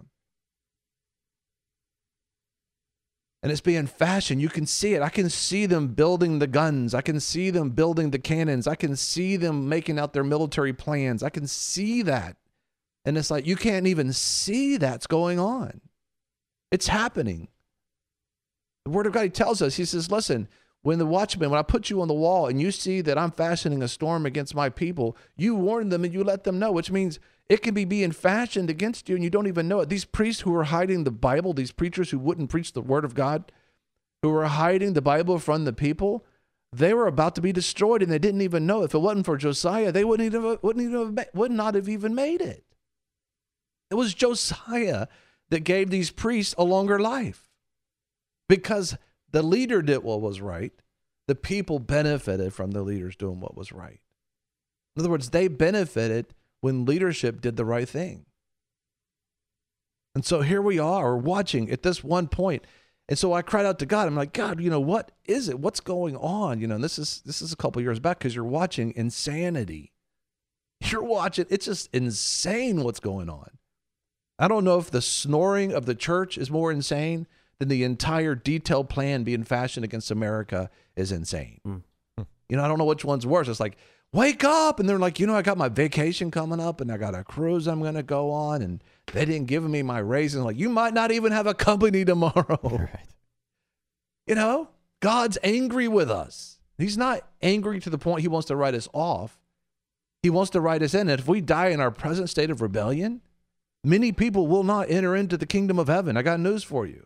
And it's being fashioned. You can see it. I can see them building the guns. I can see them building the cannons. I can see them making out their military plans. I can see that. And it's like, you can't even see that's going on. It's happening. The Word of God, he tells us, he says, listen, When the watchman, when I put you on the wall and you see that I'm fashioning a storm against my people, you warn them and you let them know, which means it can be being fashioned against you and you don't even know it. These priests who are hiding the Bible, these preachers who wouldn't preach the word of God, who were hiding the Bible from the people, they were about to be destroyed and they didn't even know. If it wasn't for Josiah, they wouldn't even, wouldn't even have, would not have even made it. It was Josiah that gave these priests a longer life because the leader did what was right. The people benefited from the leaders doing what was right. In other words, they benefited when leadership did the right thing. And so here we are watching at this one point. And so I cried out to God. I'm like, God, you know, what is it? What's going on? You know, and this is this is a couple years back because you're watching insanity. You're watching, it's just insane what's going on. I don't know if the snoring of the church is more insane than the entire detailed plan being fashioned against America is insane. Mm. You know, I don't know which one's worse. It's like, wake up. And they're like, you know, I got my vacation coming up and I got a cruise I'm going to go on. And they didn't give me my raise. And like, you might not even have a company tomorrow. Right. You know, God's angry with us. He's not angry to the point he wants to write us off. He wants to write us in. And if we die in our present state of rebellion, many people will not enter into the kingdom of heaven. I got news for you.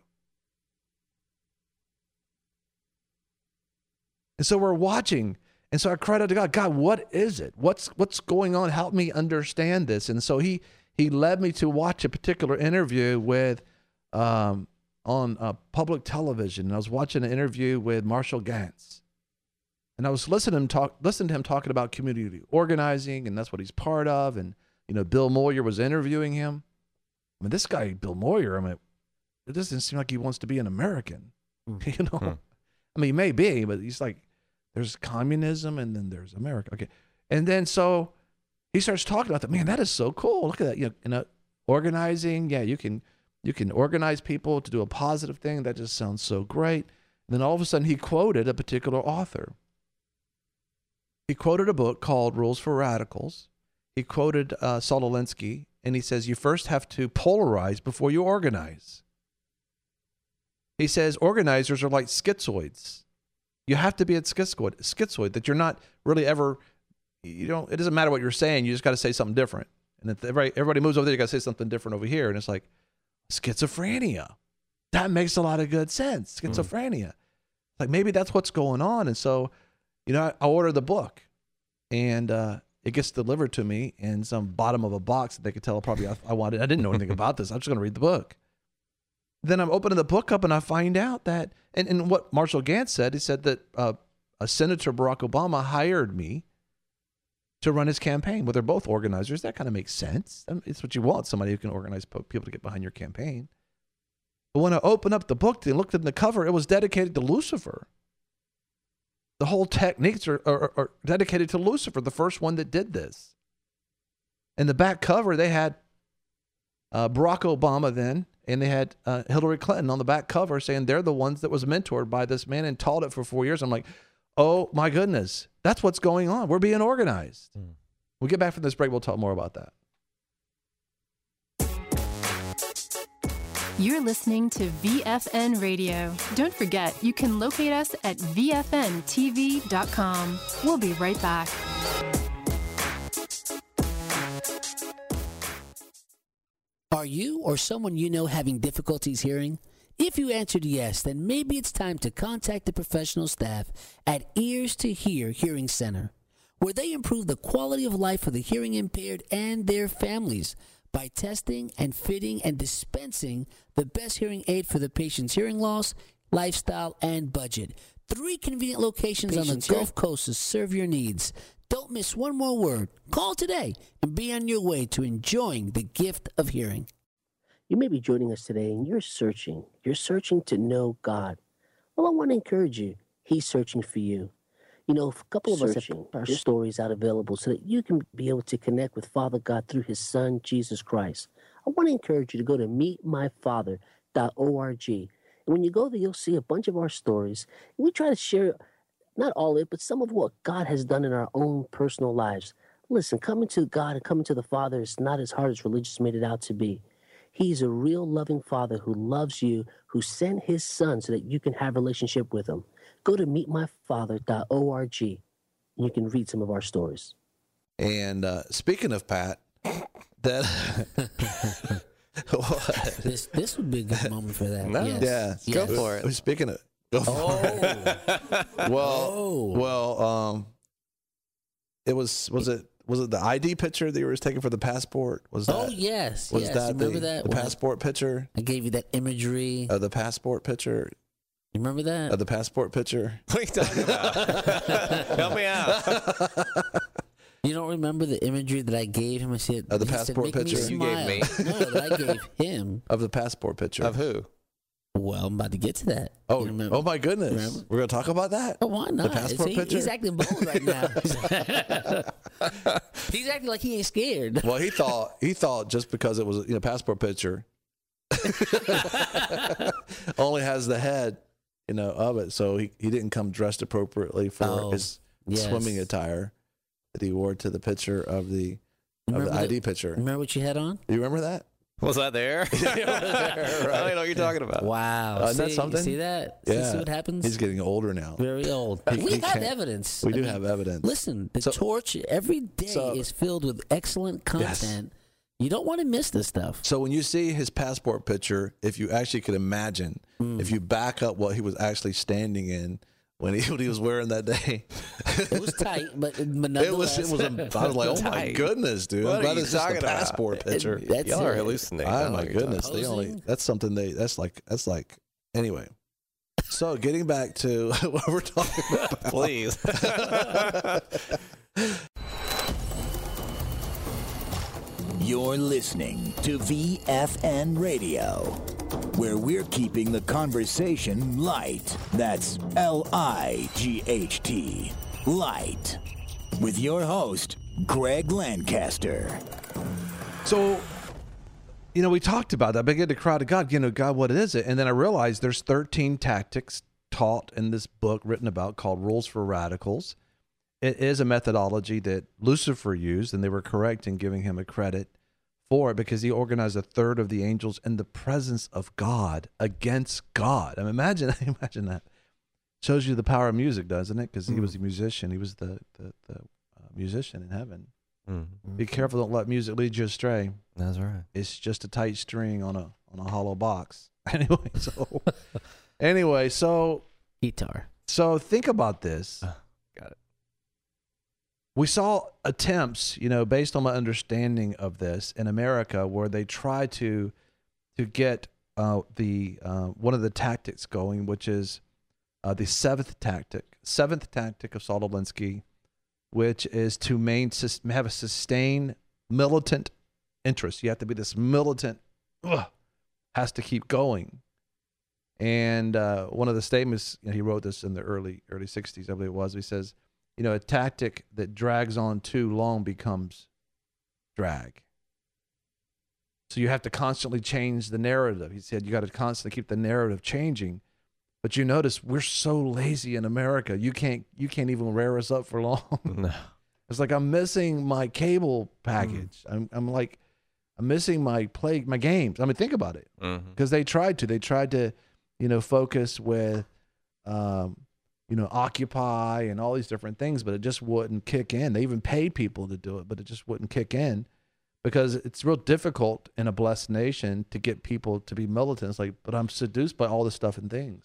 And so we're watching. And so I cried out to God, God, what is it? What's what's going on? Help me understand this. And so he he led me to watch a particular interview with um, on uh, public television. And I was watching an interview with Marshall Gantz. And I was listening to him talk, listening to him talking about community organizing, and that's what he's part of. And, you know, Bill Moyer was interviewing him. I mean, this guy, Bill Moyer, I mean, it doesn't seem like he wants to be an American. Mm. You know? Mm. I mean, he may be, but he's like, there's communism and then there's America. Okay. And then so he starts talking about that. Man, that is so cool. Look at that. You know, you know, organizing. Yeah, you can you can organize people to do a positive thing. That just sounds so great. And then all of a sudden he quoted a particular author. He quoted a book called Rules for Radicals. He quoted uh, Saul Alinsky, and he says, you first have to polarize before you organize. He says organizers are like schizoids. You have to be a schizoid, schizoid, that you're not really ever, you don't, it doesn't matter what you're saying, you just got to say something different. And if everybody, everybody moves over there, you got to say something different over here. And it's like, schizophrenia. That makes a lot of good sense. Schizophrenia. Mm. Like maybe that's what's going on. And so, you know, I, I ordered the book and uh, it gets delivered to me in some bottom of a box that they could tell probably I, I wanted. I didn't know anything about this. I'm just going to read the book. Then I'm opening the book up and I find out that, and, and what Marshall Gantz said, he said that uh, a Senator Barack Obama hired me to run his campaign. Well, they're both organizers. That kind of makes sense. I mean, it's what you want, somebody who can organize people to get behind your campaign. But when I opened up the book and looked at the cover, it was dedicated to Lucifer. The whole techniques are, are, are dedicated to Lucifer, the first one that did this. In the back cover, they had uh, Barack Obama then, and they had uh, Hillary Clinton on the back cover saying they're the ones that was mentored by this man and taught it for four years. I'm like, oh my goodness, that's what's going on. We're being organized. Mm. We'll get back from this break. We'll talk more about that. You're listening to V F N Radio. Don't forget, you can locate us at V F N T V dot com. We'll be right back. Are you or someone you know having difficulties hearing? If you answered yes, then maybe it's time to contact the professional staff at Ears to Hear Hearing Center, where they improve the quality of life for the hearing impaired and their families by testing and fitting and dispensing the best hearing aid for the patient's hearing loss, lifestyle, and budget. Three convenient locations Patients on the Gulf Coast to serve your needs. Don't miss one more word. Call today and be on your way to enjoying the gift of hearing. You may be joining us today and you're searching. You're searching to know God. Well, I want to encourage you. He's searching for you. You know, a couple of searching. us have our stories out available so that you can be able to connect with Father God through his Son, Jesus Christ. I want to encourage you to go to meet my father dot org. And when you go there, you'll see a bunch of our stories. And we try to share, not all of it, but some of what God has done in our own personal lives. Listen, coming to God and coming to the Father is not as hard as religious made it out to be. He's a real loving Father who loves you, who sent his Son so that you can have a relationship with him. go to meet my father dot org and you can read some of our stories. And uh, speaking of Pat, that this this would be a good moment for that. No. Yes. yeah, Yes. Go for it. Speaking of, go for Oh. it. well, Oh. well, um, it was was it was it the I D picture that you were taking for the passport? Was that? Oh yes, Was yes. that Remember the, that? the When I- passport picture? I gave you that imagery. Of the passport picture? You remember that? Of the passport picture? What are you talking about? Help me out. You don't remember the imagery that I gave him? I said, Of the he said, passport "Make me picture? You gave smile." me. No, that I gave him. Of the passport picture? Of who? Well, I'm about to get to that. Oh, You remember? oh my goodness! Remember? We're gonna talk about that. Oh, why not? passport See, picture? He's acting bold right now. He's acting like he ain't scared. Well, he thought he thought just because it was you know passport picture only has the head you know of it, so he, he didn't come dressed appropriately for Oh, his yes. swimming attire that he wore to the picture of the of Remember the I D the- picture. Remember what you had on? You remember that? Was that there? I don't know what you're talking about. Wow. Uh, isn't that see, something? See that? See, Yeah. see what happens? He's getting older now. Very old. He- we he have can't- evidence. We I do mean, have evidence. Listen, the So- torch every day so- is filled with excellent Yes. content. You don't want to miss this stuff. So when you see his passport picture, if you actually could imagine, Mm. if you back up what he was actually standing in when he what he was wearing that day, It was tight, but, but it nonetheless. was it was. A, I was like, oh my Tight. goodness, dude! What I'm are glad you it's just a talking about? passport picture. That's Y'all are it. hallucinating. I Oh don't know my what you're goodness! talking They only Posing? that's something they that's like that's like anyway. So getting back to what we're talking about, about. Please. You're listening to V F N Radio, where we're keeping the conversation light. That's L I G H T, light. With your host, Greg Lancaster. So, you know, we talked about that. I began to cry to God, you know, God, what is it? And then I realized there's thirteen tactics taught in this book written about called Rules for Radicals. It is a methodology that Lucifer used, and they were correct in giving him a credit for it because he organized a third of the angels in the presence of God against God. I mean, imagine, imagine that. Shows you the power of music, doesn't it? Because he was a musician. He was the, the, the uh, musician in heaven. Mm-hmm. Be careful, don't let music lead you astray. That's right. It's just a tight string on a on a hollow box. Anyway, so anyway, so Guitar. so think about this. Uh, got it. We saw attempts, you know, based on my understanding of this in America, where they try to to get uh, the uh, one of the tactics going, which is uh, the seventh tactic, seventh tactic of Saul Alinsky, which is to main, have a sustained militant interest. You have to be this militant, ugh, has to keep going. And uh, one of the statements, you know, he wrote this in the early early sixties, I believe it was. He says, you know, a tactic that drags on too long becomes drag. So you have to constantly change the narrative. He said you got to constantly keep the narrative changing. But you notice we're so lazy in America. You can't you can't even rear us up for long. No. It's like I'm missing my cable package. Mm. I'm I'm like I'm missing my play my games. I mean, think about it. Because Mm-hmm. they tried to. They tried to, you know, focus with, um, you know, Occupy and all these different things, but it just wouldn't kick in. They even paid people to do it, but it just wouldn't kick in because it's real difficult in a blessed nation to get people to be militant. It's like, but I'm seduced by all this stuff and things.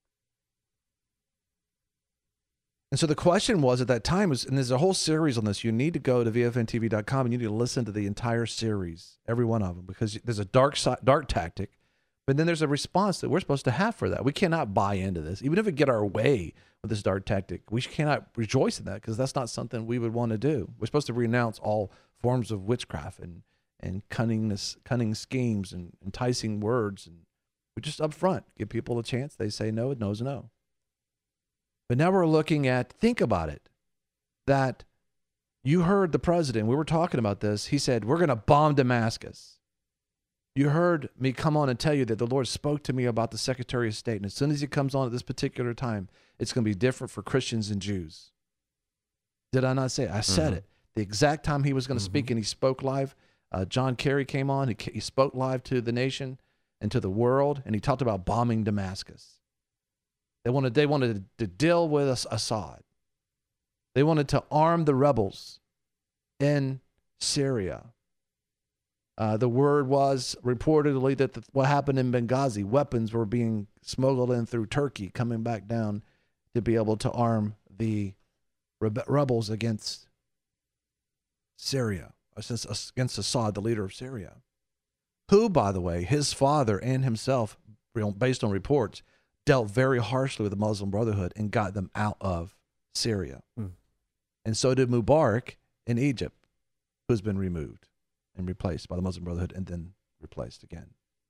And so the question was at that time was, and there's a whole series on this. You need to go to V F N T V dot com and you need to listen to the entire series, every one of them, because there's a dark side, dark tactic, but then there's a response that we're supposed to have for that. We cannot buy into this, even if we get our way with this dark tactic. We cannot rejoice in that because that's not something we would want to do. We're supposed to renounce all forms of witchcraft and and cunningness, cunning schemes and enticing words, and we just up front give people a chance. They say no, it knows no. But now we're looking at, think about it, that you heard the president, we were talking about this, he said, we're going to bomb Damascus. You heard me come on and tell you that the Lord spoke to me about the Secretary of State, and as soon as he comes on at this particular time, it's going to be different for Christians and Jews. Did I not say it? I said Mm-hmm. it. The exact time he was going to Mm-hmm. speak, and he spoke live. Uh, John Kerry came on, he, he spoke live to the nation and to the world, and he talked about bombing Damascus. They wanted, they wanted to deal with Assad. They wanted to arm the rebels in Syria. Uh, the word was reportedly that the, what happened in Benghazi, weapons were being smuggled in through Turkey, coming back down to be able to arm the rebe- rebels against Syria, against Assad, the leader of Syria, who, by the way, his father and himself, based on reports, dealt very harshly with the Muslim Brotherhood and got them out of Syria. Hmm. And so did Mubarak in Egypt, who's been removed and replaced by the Muslim Brotherhood and then replaced again.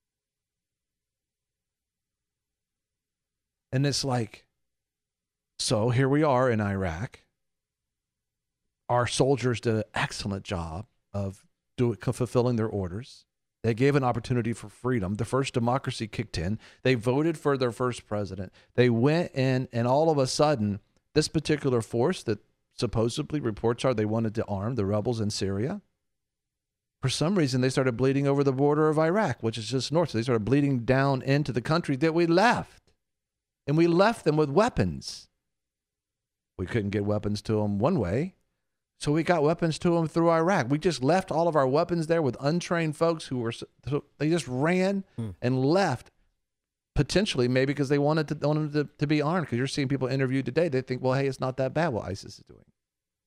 And it's like, so here we are in Iraq. Our soldiers did an excellent job of doing, fulfilling their orders. They gave an opportunity for freedom. The first democracy kicked in. They voted for their first president. They went in, and all of a sudden, this particular force that supposedly reports are they wanted to arm the rebels in Syria, for some reason, they started bleeding over the border of Iraq, which is just north. So they started bleeding down into the country that we left. And we left them with weapons. We couldn't get weapons to them one way. So we got weapons to them through Iraq. We just left all of our weapons there with untrained folks who were, they just ran hmm. and left, potentially maybe because they wanted to, wanted to, to be armed. Because you're seeing people interviewed today, they think, well, hey, it's not that bad what ISIS is doing.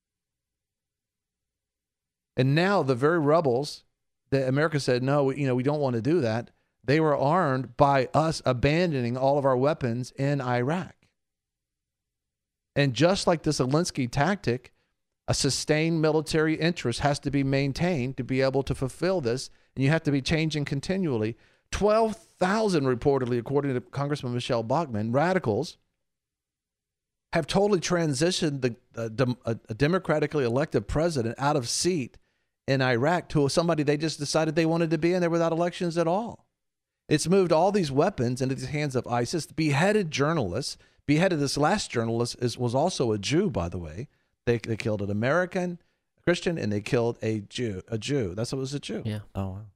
And now the very rebels that America said, no, we, you know, we don't want to do that, they were armed by us abandoning all of our weapons in Iraq. And just like the Zelensky tactic, a sustained military interest has to be maintained to be able to fulfill this, and you have to be changing continually. twelve thousand reportedly, according to Congressman Michelle Bachmann, radicals have totally transitioned the, uh, a, a democratically elected president out of seat in Iraq to somebody they just decided they wanted to be in there without elections at all. It's moved all these weapons into the hands of ISIS. Beheaded journalists, beheaded this last journalist is, was also a Jew, by the way. They they killed an American Christian and they killed a Jew. A Jew. That's what was a Jew. Yeah. Oh wow.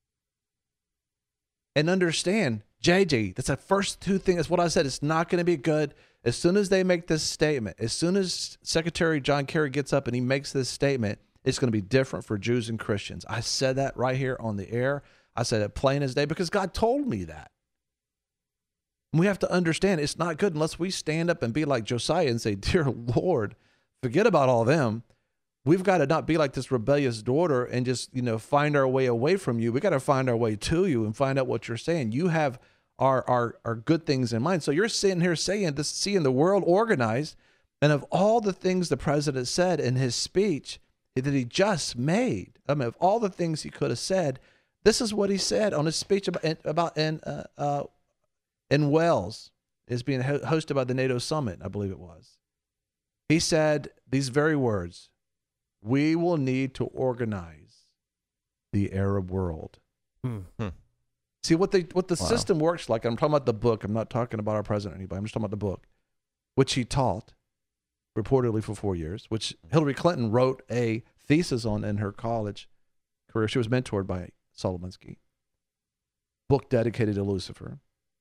And understand, J J, that's the first two things. That's what I said. It's not going to be good. As soon as they make this statement, as soon as Secretary John Kerry gets up and he makes this statement, it's going to be different for Jews and Christians. I said that right here on the air. I said it plain as day because God told me that. And we have to understand it's not good unless we stand up and be like Josiah and say, dear Lord, forget about all them. We've got to not be like this rebellious daughter and just, you know, find our way away from you. We got to find our way to you and find out what you're saying. You have our, our, our good things in mind. So you're sitting here saying this, seeing the world organized. And of all the things the president said in his speech that he just made, I mean, of all the things he could have said, this is what he said on his speech about, about in, uh, uh, in Wales. Is being hosted by the NATO summit, I believe it was. He said these very words: we will need to organize the Arab world. Hmm. See what they what the wow. system works like. I'm talking about the book. I'm not talking about our president or anybody. I'm just talking about the book, which he taught reportedly for four years, which Hillary Clinton wrote a thesis on in her college career. She was mentored by Saul Alinsky. Book dedicated to Lucifer.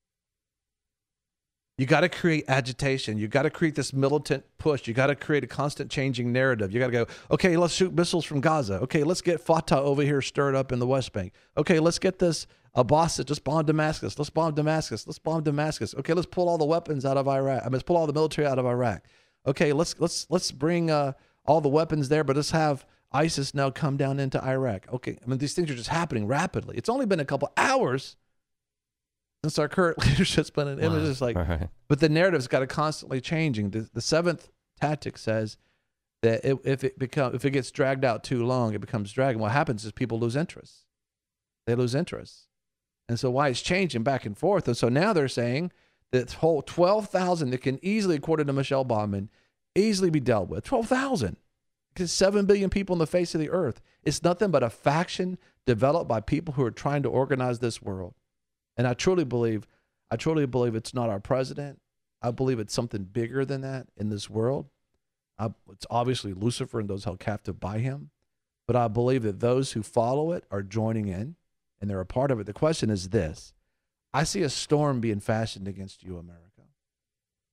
You got to create agitation. You got to create this militant push. You got to create a constant changing narrative. You got to go, okay, let's shoot missiles from Gaza. Okay, let's get Fatah over here stirred up in the West Bank. Okay, let's get this Abbas to just bomb Damascus. Let's bomb Damascus. Let's bomb Damascus. Okay, let's pull all the weapons out of Iraq. I mean, let's pull all the military out of Iraq. Okay, let's let's let's bring uh, all the weapons there, but let's have ISIS now come down into Iraq. Okay, I mean, these things are just happening rapidly. It's only been a couple hours since our current leadership's been in wow. images like, right. But the narrative's got to constantly changing. The, the seventh tactic says that it, if it become if it gets dragged out too long, it becomes dragging. What happens is people lose interest. They lose interest, and so why it's changing back and forth. And so now they're saying that whole twelve thousand that can easily, according to Michelle Bachmann, easily be dealt with. twelve thousand. Because seven billion people on the face of the earth. It's nothing but a faction developed by people who are trying to organize this world. And I truly believe, I truly believe it's not our president. I believe it's something bigger than that in this world. I, it's obviously Lucifer and those held captive by him. But I believe that those who follow it are joining in, and they're a part of it. The question is this. I see a storm being fashioned against you, America.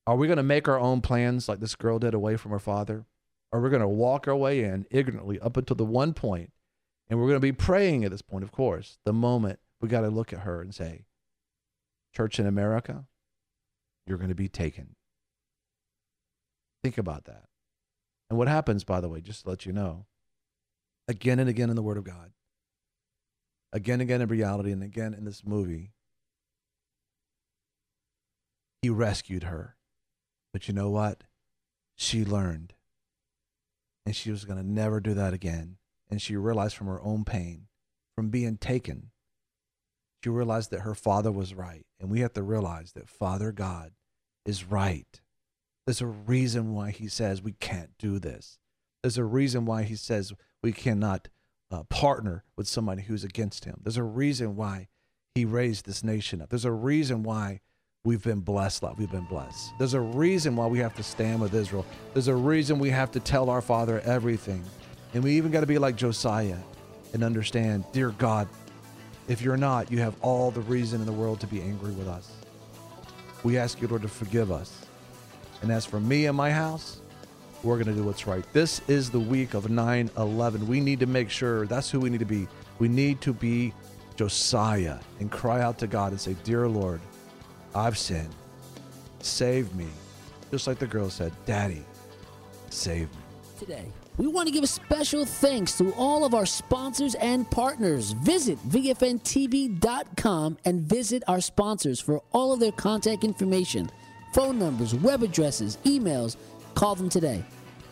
Are we going to make our own plans like this girl did away from her father? Or we're going to walk our way in ignorantly up until the one point, and we're going to be praying at this point, of course, the moment we got to look at her and say, church in America, you're going to be taken. Think about that. And what happens, by the way, just to let you know, again and again in the Word of God, again and again in reality, and again in this movie, he rescued her. But you know what? She learned. And she was going to never do that again. And she realized from her own pain, from being taken, she realized that her father was right. And we have to realize that Father God is right. There's a reason why he says we can't do this. There's a reason why he says we cannot uh, partner with somebody who's against him. There's a reason why he raised this nation up. There's a reason why we've been blessed like we've been blessed. There's a reason why we have to stand with Israel. There's a reason we have to tell our Father everything. And we even got to be like Josiah and understand, dear God, if you're not, you have all the reason in the world to be angry with us. We ask you, Lord, to forgive us. And as for me and my house, we're going to do what's right. This is the week of nine eleven. We need to make sure that's who we need to be. We need to be Josiah and cry out to God and say, dear Lord, I've sinned. Save me. Just like the girl said, Daddy, save me. Today, we want to give a special thanks to all of our sponsors and partners. Visit V F N T V dot com and visit our sponsors for all of their contact information, phone numbers, web addresses, emails. Call them today.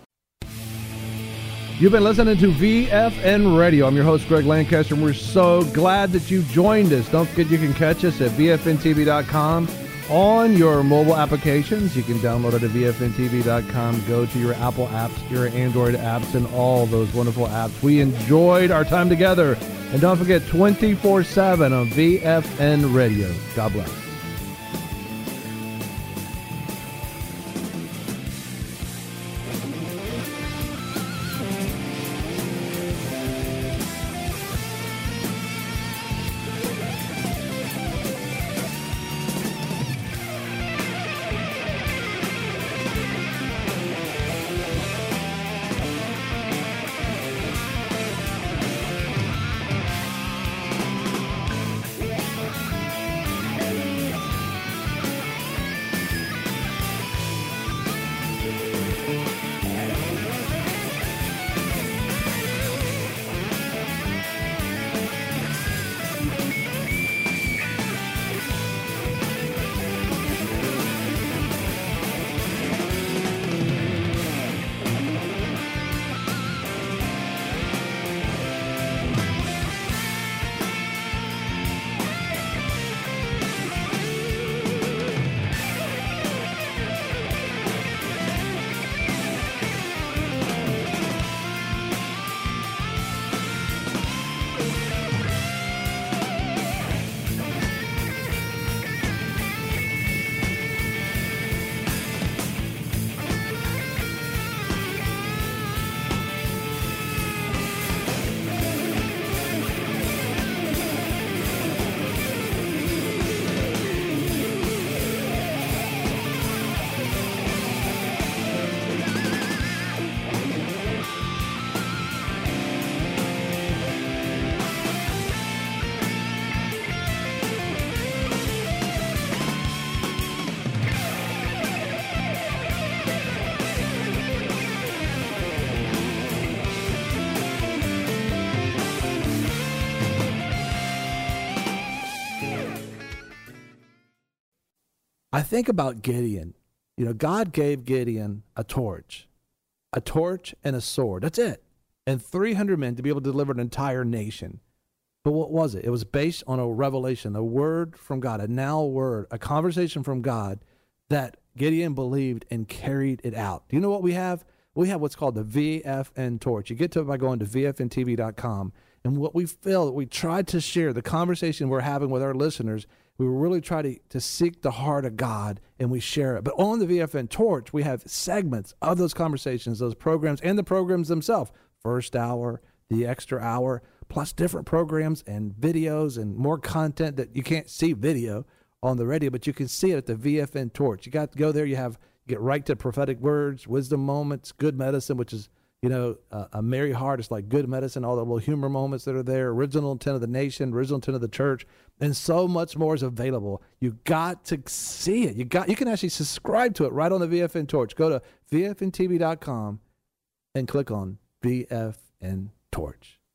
You've been listening to V F N Radio. I'm your host, Greg Lancaster, and we're so glad that you joined us. Don't forget you can catch us at V F N T V dot com on your mobile applications. You can download it at V F N T V dot com. Go to your Apple apps, your Android apps, and all those wonderful apps. We enjoyed our time together. And don't forget, twenty-four seven on V F N Radio. God bless. I think about Gideon. You know, God gave Gideon a torch, a torch and a sword. That's it. And three hundred men to be able to deliver an entire nation. But what was it? It was based on a revelation, a word from God, a now word, a conversation from God that Gideon believed and carried it out. Do you know what we have? We have what's called the V F N torch. You get to it by going to V F N T V dot com. And what we feel, we tried to share, the conversation we're having with our listeners, we really try to, to seek the heart of God, and we share it. But on the V F N torch, we have segments of those conversations, those programs, and the programs themselves. First hour, the extra hour, plus different programs and videos and more content that you can't see video on the radio, but you can see it at the V F N Torch. You got to go there. You have get right to prophetic words, wisdom moments, good medicine, which is, you know, uh, a merry heart. It's like good medicine, all the little humor moments that are there, original intent of the nation, original intent of the church, and so much more is available. You got to see it. You got. You can actually subscribe to it right on the V F N Torch. Go to V F N T V dot com and click on V F N Torch.